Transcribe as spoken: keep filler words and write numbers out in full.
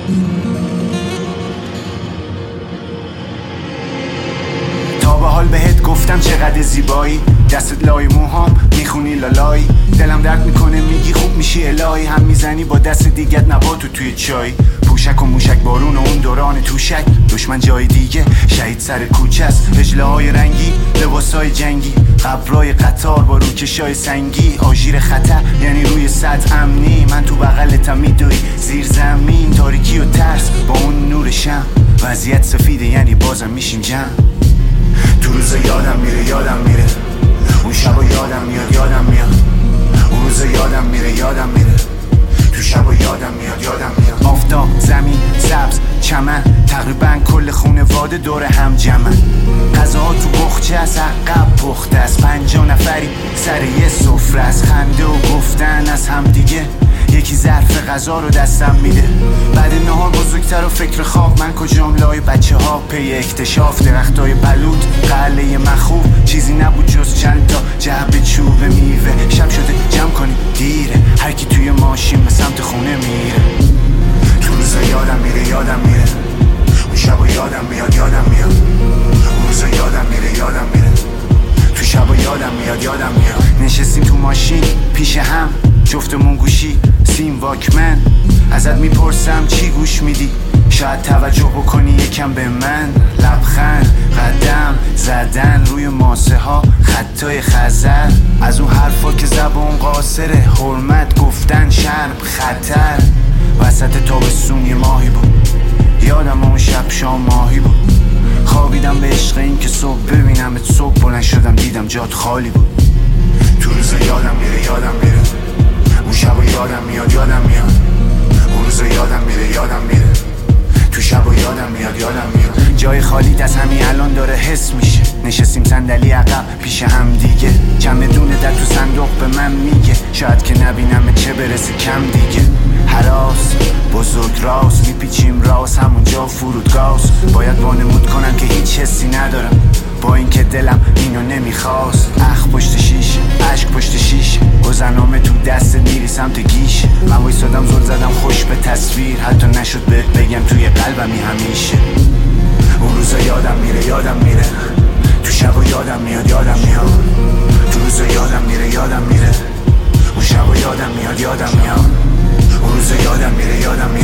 تا به حال بهت گفتم چقدر زیبایی، دستت لای موهام میخونی لالایی، دلم درد میکنه میگی خوب میشی الهی، هم میزنی با دست دیگت نباتو توی چای، پوشک و موشک بارون و اون دوران توشک، دشمن جای دیگه شهید سر کوچه است، رجله های رنگی لباسای جنگی، قبرای قطار با روکشای سنگی، آژیر خطر یعنی روی سطح امنی، من تو بغلتم میدوی زیر زمین، تاریکی و ترس با اون نور شم، وضعیت سفیده یعنی بازم میشیم جمع. تو روز یادم میره یادم میره اون شبا یادم میاد یادم میاد اون روز یادم میره یادم میره تو شبا یادم میاد یادم میاد. آفتاب، زمین، سبز، چمن، تقریبا کل خونواده دور هم جمعن، غذاها تو بخچه از عقب پخته است، پنجاه نفری سر یه سفره است، خنده و گفتن از هم دیگه، یکی ظرف غذا رو دستم میده، بعد نهار بزرگتر و فکر خواب، من کجام لای بچه ها پی اکتشاف، درختای بلوط قله مخوب، چیزی نبود جز چند تا جعبه چوب میوه، شب شده جمع کنی دیره، هر کی توی ماشین به سمت خونه میره. تو روز یادم میره یادم میره اون شبا یادم میاد یادم میاد اون روز یادم میره یادم میره تو شبا یادم میاد یادم میاد. نشستیم تو ماشین پیش هم جفتمون گوشی سیم واکمن، ازت میپرسم چی گوش میدی، شاید توجه بکنی یکم به من، لبخند، قدم زدن روی ماسه ها، خطای خزر، از اون حرفا که زبون قاصره، حرمت گفتن شرم خطر، وسط تابستون یه ماهی بود، یادم اون شب شام ماهی بود، خوابیدم به عشق این که صبح ببینم صبح بلند شدم دیدم جات خالی بود. تو روز یادم میره یادم میره اون شبا یادم میاد یادم میاد اون روز یادم میره یادم میره تو شبا یادم میاد یادم میاد. جای خالی از همین الان داره حس میشه، نشستیم صندلی عقب پیش هم دیگه، چمدون در تو صندوق به من میگه، شاید که نبینم چه برسه کم دیگه، هراس بزرگ راست میپیچیم راست همونجا فرودگاست، باید وانمود کنم که هیچ حسی ندارم با اینکه دلم اینو نمیخواست، اخ پشت شیشه عشق پشت شیشه، گذرنامه تو دست میری سمت گیش، من وایسادم زل زدم خوش به تصویر، حتی نشد بهت بگم توی قلبمی همیشه. اون روزا یادم میره یادم میره تو شبا یادم میاد یادم میاد تو روزا یادم میره یادم میره اون شبا یادم میاد یادم میاد اون روزا یادم میره یادم میاد